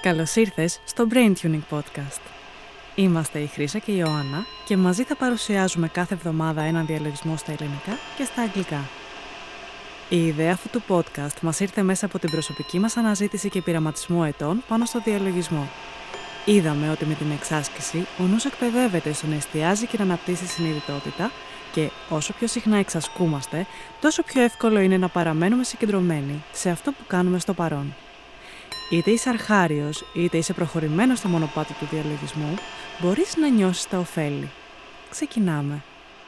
Καλώς ήρθες στο Brain Tuning Podcast. Είμαστε η Χρύσα και η Ιωάννα και μαζί θα παρουσιάζουμε κάθε εβδομάδα έναν διαλογισμό στα ελληνικά και στα αγγλικά. Η ιδέα αυτού του podcast μας ήρθε μέσα από την προσωπική μας αναζήτηση και πειραματισμό ετών πάνω στο διαλογισμό. Είδαμε ότι με την εξάσκηση ο νους εκπαιδεύεται στο να εστιάζει και να αναπτύσσει συνειδητότητα και όσο πιο συχνά εξασκούμαστε, τόσο πιο εύκολο είναι να παραμένουμε συγκεντρωμένοι σε αυτό που κάνουμε στο παρόν. Είτε είσαι αρχάριος, είτε είσαι προχωρημένος στο μονοπάτι του διαλογισμού, μπορείς να νιώσεις τα ωφέλη. Ξεκινάμε.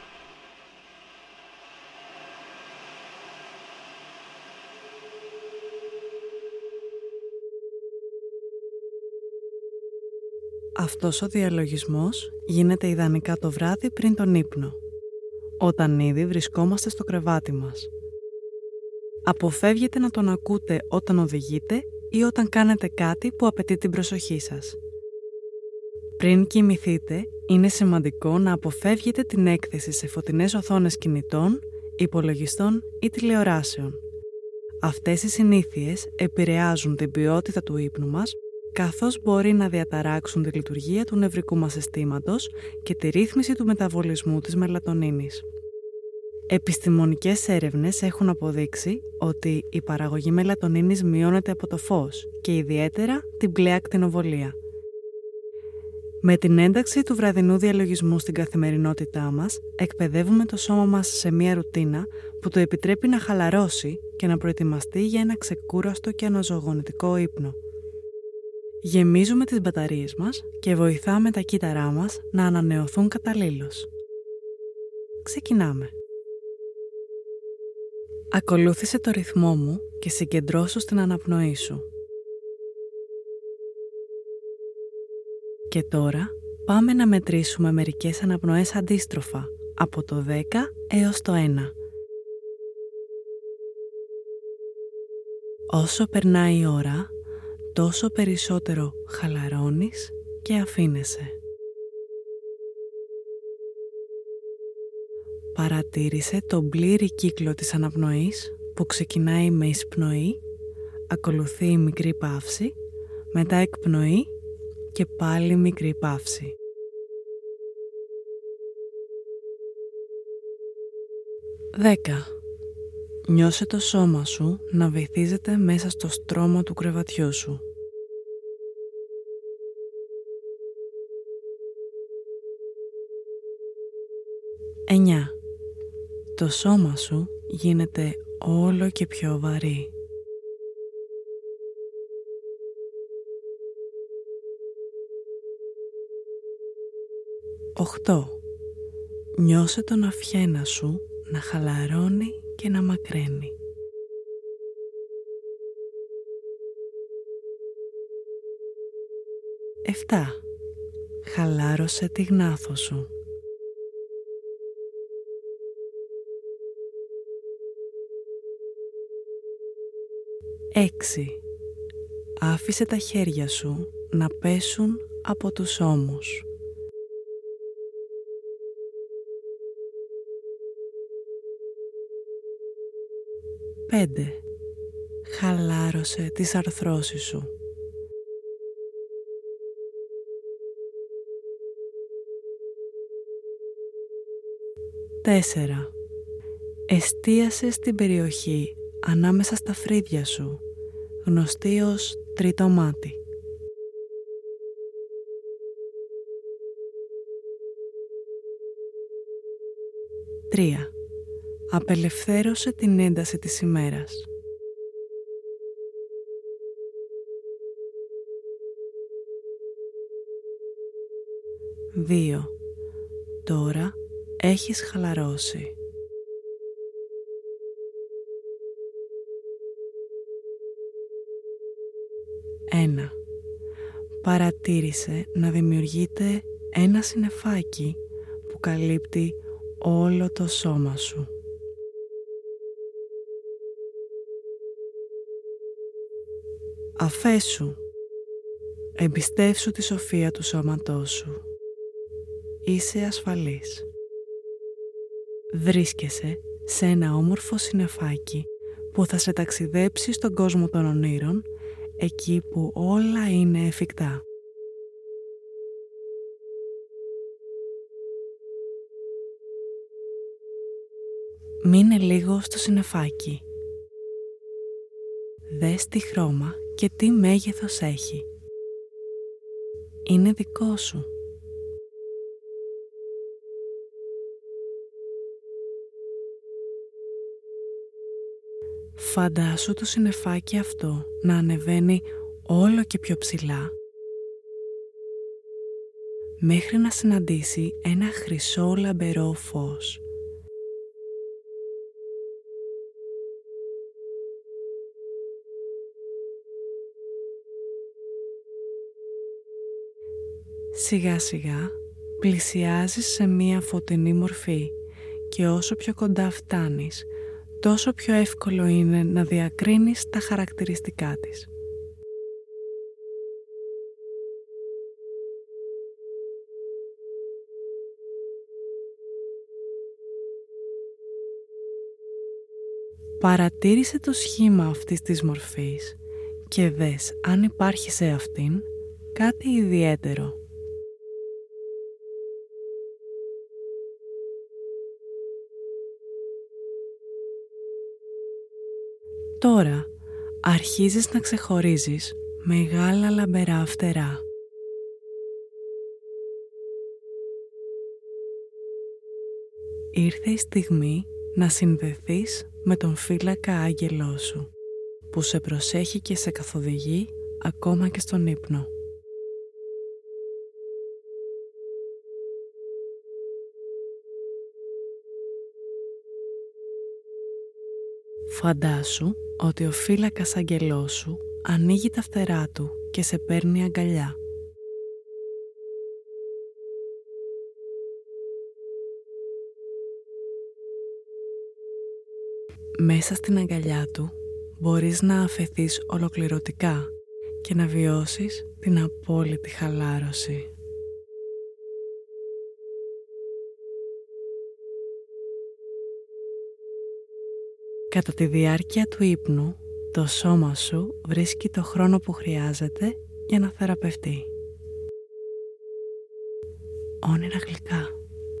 Αυτός ο διαλογισμός γίνεται ιδανικά το βράδυ πριν τον ύπνο, όταν ήδη βρισκόμαστε στο κρεβάτι μας. Αποφεύγετε να τον ακούτε όταν οδηγείτε ή όταν κάνετε κάτι που απαιτεί την προσοχή σας. Πριν κοιμηθείτε, είναι σημαντικό να αποφεύγετε την έκθεση σε φωτεινές οθόνες κινητών, υπολογιστών ή τηλεοράσεων. Αυτές οι συνήθειες επηρεάζουν την ποιότητα του ύπνου μας, καθώς μπορεί να διαταράξουν τη λειτουργία του νευρικού μας συστήματος και τη ρύθμιση του μεταβολισμού της μελατονίνης. Επιστημονικές έρευνες έχουν αποδείξει ότι η παραγωγή μελατονίνης μειώνεται από το φως και ιδιαίτερα την μπλε ακτινοβολία. Με την ένταξη του βραδινού διαλογισμού στην καθημερινότητά μας, εκπαιδεύουμε το σώμα μας σε μια ρουτίνα που το επιτρέπει να χαλαρώσει και να προετοιμαστεί για ένα ξεκούραστο και αναζωογονητικό ύπνο. Γεμίζουμε τις μπαταρίες μας και βοηθάμε τα κύτταρά μας να ανανεωθούν καταλήλως. Ξεκινάμε. Ακολούθησε το ρυθμό μου και συγκεντρώσου στην αναπνοή σου. Και τώρα πάμε να μετρήσουμε μερικές αναπνοές αντίστροφα, από το 10 έως το 1. Όσο περνάει η ώρα, τόσο περισσότερο χαλαρώνεις και αφήνεσαι. Παρατήρησε τον πλήρη κύκλο της αναπνοής που ξεκινάει με εισπνοή, ακολουθεί η μικρή παύση, μετά εκπνοή και πάλι μικρή παύση. Δέκα. Νιώσε το σώμα σου να βυθίζεται μέσα στο στρώμα του κρεβατιού σου. 9. Το σώμα σου γίνεται όλο και πιο βαρύ. 8. Νιώσε τον αυχένα σου να χαλαρώνει και να μακραίνει. 7. Χαλάρωσε τη γνάθο σου. 6. Άφησε τα χέρια σου να πέσουν από τους ώμους. 5. Χαλάρωσε τις αρθρώσεις σου. 4. Εστίασε στην περιοχή ανάμεσα στα φρύδια σου, γνωστή ως τρίτο μάτι. 3. Απελευθέρωσε την ένταση της ημέρας. 2. Τώρα έχεις χαλαρώσει. 1. Παρατήρησε να δημιουργείται ένα συννεφάκι που καλύπτει όλο το σώμα σου. 2. Αφέσου. Εμπιστεύσου τη σοφία του σώματός σου. Είσαι ασφαλής. Βρίσκεσαι σε ένα όμορφο συννεφάκι που θα σε ταξιδέψει στον κόσμο των ονείρων, εκεί που όλα είναι εφικτά. Μείνε λίγο στο συννεφάκι. Δες τι χρώμα και τι μέγεθος έχει. Είναι δικό σου. Φαντάσου το συννεφάκι αυτό να ανεβαίνει όλο και πιο ψηλά, μέχρι να συναντήσει ένα χρυσό λαμπερό φως. Σιγά σιγά πλησιάζεις σε μία φωτεινή μορφή και όσο πιο κοντά φτάνεις, τόσο πιο εύκολο είναι να διακρίνεις τα χαρακτηριστικά της. Παρατήρησε το σχήμα αυτής της μορφής και δες αν υπάρχει σε αυτήν κάτι ιδιαίτερο. Τώρα αρχίζεις να ξεχωρίζεις μεγάλα λαμπερά φτερά. Ήρθε η στιγμή να συνδεθείς με τον φύλακα άγγελό σου, που σε προσέχει και σε καθοδηγεί ακόμα και στον ύπνο. Φαντάσου ότι ο φύλακας αγγελός σου ανοίγει τα φτερά του και σε παίρνει αγκαλιά. Μέσα στην αγκαλιά του μπορείς να αφεθείς ολοκληρωτικά και να βιώσεις την απόλυτη χαλάρωση. Κατά τη διάρκεια του ύπνου, το σώμα σου βρίσκει το χρόνο που χρειάζεται για να θεραπευτεί. Όνειρα γλυκά.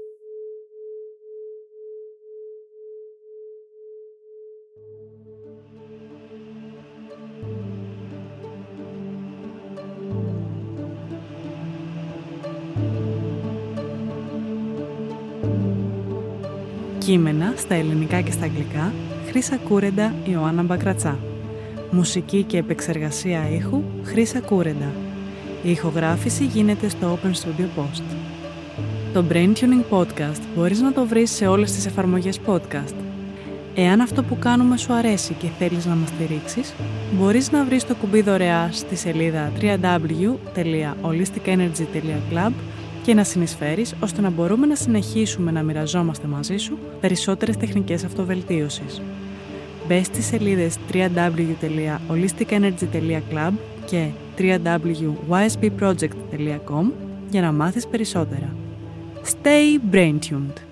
Κείμενα στα ελληνικά και στα αγγλικά, Χρύσα Κούρεντα, Ιωάννα Μπακρατσά. Μουσική και επεξεργασία ήχου, Χρύσα Κούρεντα. Η ηχογράφηση γίνεται στο Open Studio Post. Το Brain Tuning Podcast μπορείς να το βρεις σε όλες τις εφαρμογές podcast. Εάν αυτό που κάνουμε σου αρέσει και θέλεις να μας στηρίξεις, μπορείς να βρεις το κουμπί δωρεά στη σελίδα www.holisticenergy.club και να συνεισφέρεις ώστε να μπορούμε να συνεχίσουμε να μοιραζόμαστε μαζί σου περισσότερες τεχνικές αυτοβελτίωσης. Μπες στις σελίδες www.holisticenergy.club και www.ysbproject.com για να μάθεις περισσότερα. Stay brain tuned!